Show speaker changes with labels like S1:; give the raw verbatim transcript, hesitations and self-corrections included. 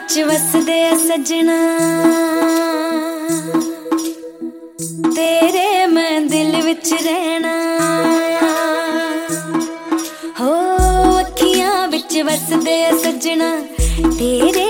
S1: विच वसदे सजना तेरे मैं दिल विच रहना हो अखियां विच वसदे सजना तेरे